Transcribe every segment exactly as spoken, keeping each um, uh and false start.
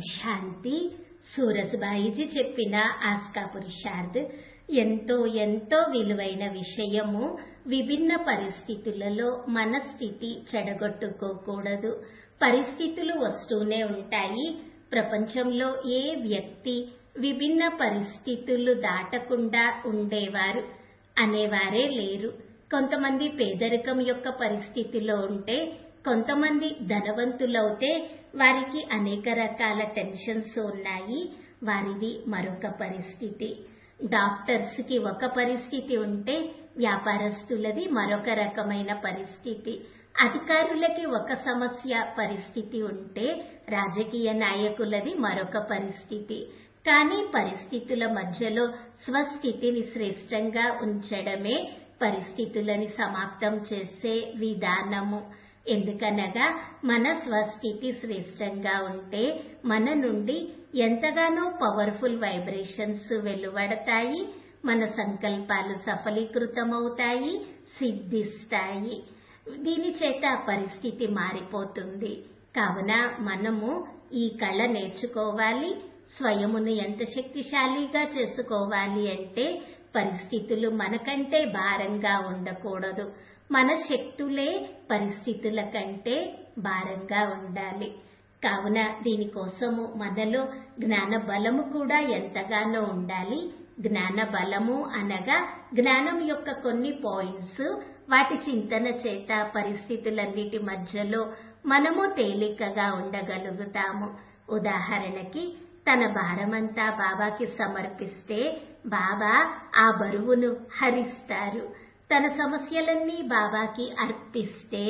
శాంతి సూరజ్బాయిజీ చెప్పిన ఆస్కా పురుషార్థ్ ఎంతో ఎంతో విలువైన విషయము. విభిన్న పరిస్థితులలో మన స్థితి చెడగొట్టుకోకూడదు. పరిస్థితులు వస్తూనే ఉంటాయి. ప్రపంచంలో ఏ వ్యక్తి విభిన్న పరిస్థితులు దాటకుండా ఉండేవారు అనేవారే లేరు. కొంతమంది పేదరికం యొక్క పరిస్థితిలో ఉంటే, కొంతమంది ధనవంతులవుతే వారికి అనేక రకాల టెన్షన్స్ ఉన్నాయి. వారిది మరొక పరిస్థితి. డాక్టర్స్ కి ఒక పరిస్థితి ఉంటే, వ్యాపారస్తులది మరొక రకమైన పరిస్థితి. అధికారులకి ఒక సమస్య పరిస్థితి ఉంటే, రాజకీయ నాయకులది మరొక పరిస్థితి. కానీ పరిస్థితుల మధ్యలో స్వస్థితిని శ్రేష్టంగా ఉంచడమే పరిస్థితులని సమాప్తం చేసే విధానము. ఎందుకనగా మన స్వస్థితి శ్రేష్టంగా ఉంటే మన నుండి ఎంతగానో పవర్ఫుల్ వైబ్రేషన్స్ వెలువడతాయి. మన సంకల్పాలు సఫలీకృతమవుతాయి, సిద్ధిస్తాయి. దీని చేత పరిస్థితి మారిపోతుంది. కావున మనము ఈ కళ నేర్చుకోవాలి. స్వయమును ఎంత శక్తిశాలిగా చేసుకోవాలి అంటే, పరిస్థితులు మనకంటే భారంగా ఉండకూడదు. మన శక్తులే పరిస్థితుల కంటే భారంగా ఉండాలి. కావున దీనికోసము మనలో జ్ఞాన బలము కూడా ఎంతగానో ఉండాలి. జ్ఞాన బలము అనగా జ్ఞానం యొక్క కొన్ని పాయింట్స్, వాటి చింతన చేత పరిస్థితులన్నిటి మధ్యలో మనము తేలికగా ఉండగలుగుతాము. ఉదాహరణకి, తన భారమంతా బాబాకి సమర్పిస్తే బాబా ఆ బరువును హరిస్తారు. తన సమస్యలన్నీ బాబాకి అర్పిస్తే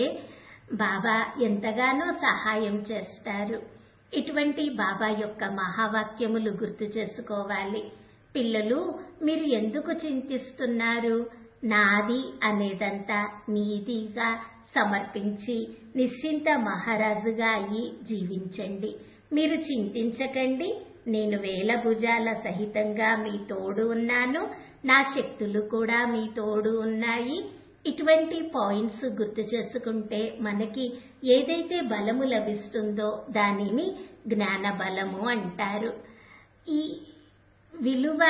బాబా ఎంతగానో సహాయం చేస్తారు. ఇటువంటి బాబా యొక్క మహావాక్యములు గుర్తు చేసుకోవాలి. పిల్లలు, మీరు ఎందుకు చింతిస్తున్నారు? నాది అనేదంతా నీదిగా సమర్పించి నిశ్చింత మహారాజుగా అయి జీవించండి. మీరు చింతించకండి. నేను వేల భుజాల సహితంగా మీ తోడు ఉన్నాను. నా శక్తులు కూడా మీ తోడు ఉన్నాయి. ఇటువంటి పాయింట్స్ గుర్తు చేసుకుంటే మనకి ఏదైతే బలము లభిస్తుందో దానిని జ్ఞాన బలము అంటారు. ఈ విలువ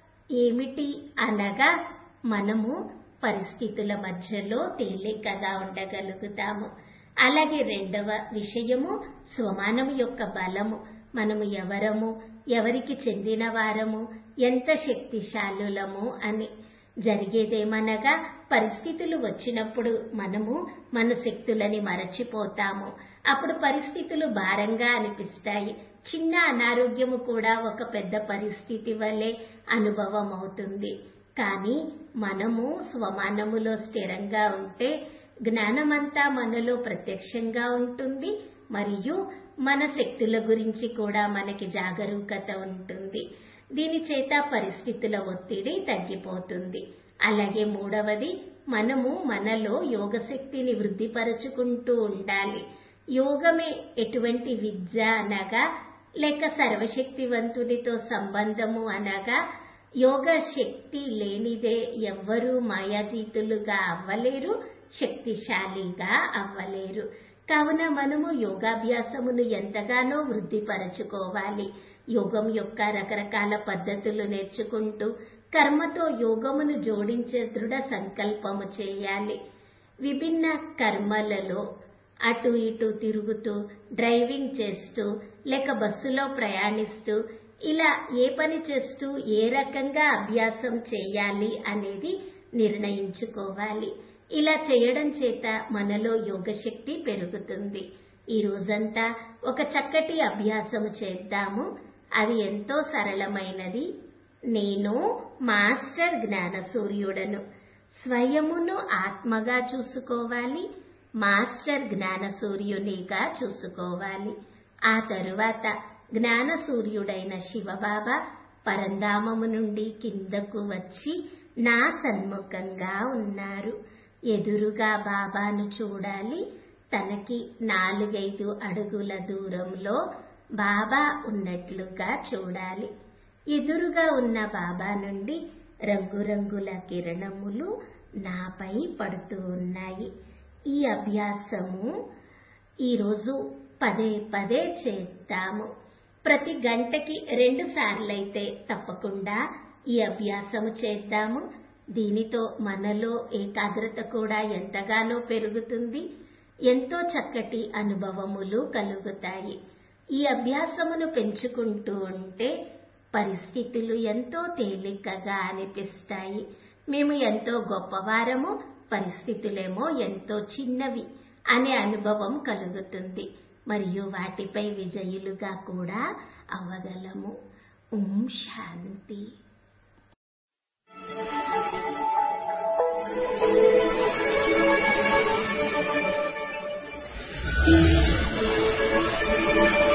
ఏమిటి అనగా, మనము పరిస్థితుల మధ్యలో తేలికగా ఉండగలుగుతాము. అలాగే రెండవ విషయము స్వమానము యొక్క బలము. మనము ఎవరము, ఎవరికి చెందిన వారము, ఎంత శక్తిశాలులము అని. జరిగేదేమనగా, పరిస్థితులు వచ్చినప్పుడు మనము మన శక్తులని మరచిపోతాము. అప్పుడు పరిస్థితులు భారంగా అనిపిస్తాయి. చిన్న అనారోగ్యము కూడా ఒక పెద్ద పరిస్థితి వలె అనుభవం అవుతుంది. కానీ మనము స్వమానములో స్థిరంగా ఉంటే జ్ఞానమంతా మనలో ప్రత్యక్షంగా ఉంటుంది. మరియు మన శక్తుల గురించి కూడా మనకి జాగరూకత ఉంటుంది. దీని చేత పరిస్థితుల ఒత్తిడి తగ్గిపోతుంది. అలాగే మూడవది, మనము మనలో యోగ శక్తిని వృద్ధిపరచుకుంటూ ఉండాలి. యోగమే ఎటువంటి విద్య అనగా, లేక సర్వశక్తివంతునితో సంబంధము అనగా, యోగ శక్తి లేనిదే ఎవ్వరూ మాయాజీతులుగా అవ్వలేరు, శక్తిశాలిగా అవ్వలేరు. కావున మనము యోగాభ్యాసమును ఎంతగానో వృద్ధిపరచుకోవాలి. యోగం యొక్క రకరకాల పద్ధతులు నేర్చుకుంటూ కర్మతో యోగమును జోడించే దృఢ సంకల్పము చేయాలి. విభిన్న కర్మలలో అటు ఇటు తిరుగుతూ, డ్రైవింగ్ చేస్తూ, లేక బస్సులో ప్రయాణిస్తూ, ఇలా ఏ పని చేస్తూ ఏ రకంగా అభ్యాసం చేయాలి అనేది నిర్ణయించుకోవాలి. ఇలా చేయడం చేత మనలో యోగశక్తి పెరుగుతుంది. ఈ రోజంతా ఒక చక్కటి అభ్యాసము చేద్దాము. అది ఎంతో సరళమైనది. నేను మాస్టర్ జ్ఞాన సూర్యుడను. స్వయమును ఆత్మగా చూసుకోవాలి. మాస్టర్ జ్ఞాన సూర్యునిగా చూసుకోవాలి. ఆ తరువాత జ్ఞాన సూర్యుడైన శివబాబా పరంధామము నుండి కిందకు వచ్చి నా సన్ముఖంగా ఉన్నారు. ఎదురుగా బాబాను చూడాలి. తనకి నాలుగైదు అడుగుల దూరంలో బాబా ఉన్నట్లుగా చూడాలి. ఎదురుగా ఉన్న బాబా నుండి రంగురంగుల కిరణములు నాపై పడుతూ ఉన్నాయి. ఈ అభ్యాసము ఈరోజు పదే పదే చేద్దాము. ప్రతి గంటకి రెండు సార్లైతే తప్పకుండా ఈ అభ్యాసము చేద్దాము. దీనితో మనలో ఏకాగ్రత కూడా ఎంతగానో పెరుగుతుంది. ఎంతో చక్కటి అనుభవములు కలుగుతాయి. ఈ అభ్యాసమును పెంచుకుంటూ ఉంటే పరిస్థితులు ఎంతో తేలికగా అనిపిస్తాయి. మేము ఎంతో గొప్పవారము, పరిస్థితులేమో ఎంతో చిన్నవి అనే అనుభవం కలుగుతుంది. మరియు వాటిపై విజయులుగా కూడా అవ్వగలము. ఓం శాంతి. Thank you.